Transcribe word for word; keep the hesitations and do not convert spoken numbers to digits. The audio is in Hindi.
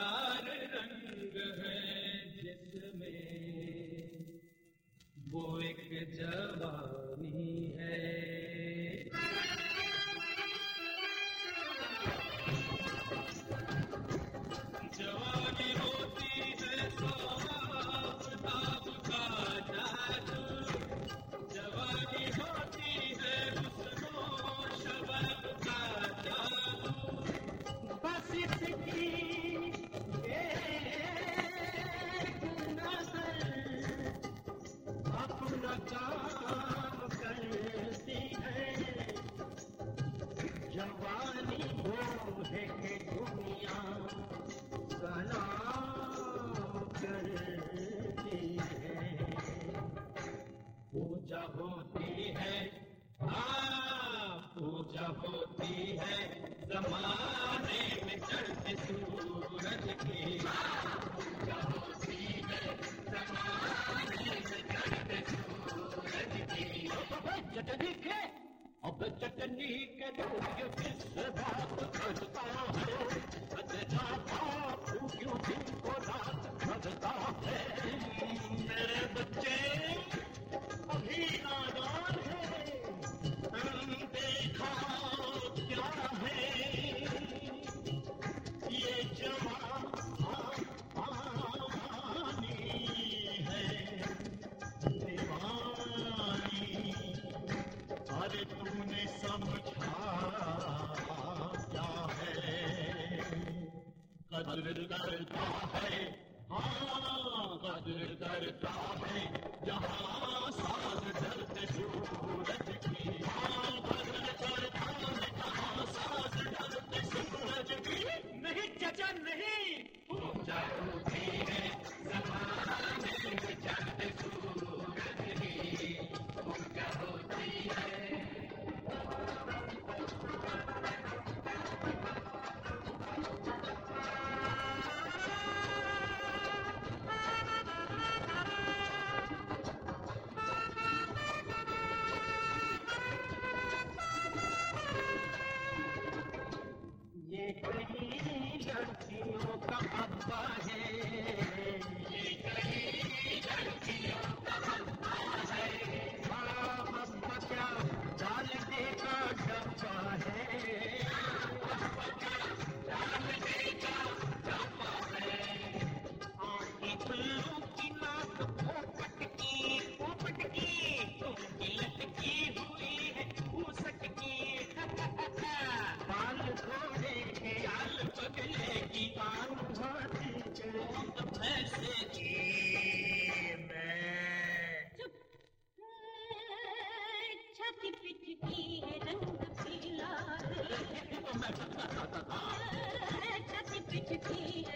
हजार रंग है जिसमें वो एक जवानी है। जवानी होती है साब का जादू, जवानी होती है हुस्नो शबाब का जादू। बस इसकी एक नजर अपना काम करती है। जवानी वो है कि दुनिया का नाम करती है। पूजा होती है, हाँ पूजा होती है ज़माने में चढ़ते सूरज की। पूजा होती है ज़माने में चढ़ते सूरज की। चटनी के अब चटनी के लोग किससे बात करता है? बदला बापू क्यों दिन को रात करता है? मेरे बच्चे अभी नादान है, देखा क्या है ये जवानी है दीवानी। अरे तूने समझा क्या है? कद्र करता है, हाँ कद्र करता है जहाँ साथ डरते सूरज की। हाँ कद्र करता है जहाँ साथ डरते सूरज की। नहीं चाचा नहीं, पूजा होती है ज़माने में चढ़ते सूरज की। पूजा होती है। ये कहीं लड़कियों का अब्बा है, ये कहीं लड़कियों का अब्बा है। हाँ अब्बा क्या डाल देगा डब्बा है, अब्बा क्या डाल देगा डब्बा है। आँखें खुल्लू की नाक पोपट की पोपट की, उनकी लटकी हुई है ऊसट की। बाल घोड़े के आल बगले की आल हाथी के भैंसे की। मैं चुप, छाती पिट की है रंग पीला है, छाती पिट की